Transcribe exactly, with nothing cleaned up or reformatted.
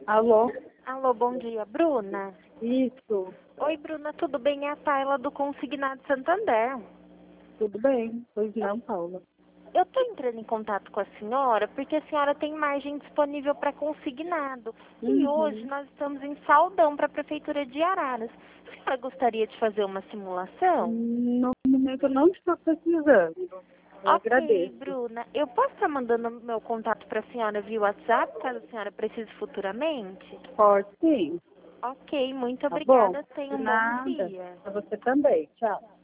Alô? Alô, bom dia, Bruna? Isso, Oi, Bruna, tudo bem? É a Tayla do Consignado Santander. tudo bem? Pois não, Paula. Eu estou entrando em contato com a senhora porque a senhora tem margem disponível para consignado. E hoje Uhum. nós estamos em saldão para a Prefeitura de Araras. A senhora gostaria de fazer uma simulação? No momento eu não estou precisando. Eu Ok, agradeço. Bruna. Eu posso estar mandando meu contato para a senhora via WhatsApp, caso a senhora precise futuramente? Pode sim, Ok, muito tá bom? obrigada. Tenha De um bom nada. dia. Pra você também. Tchau.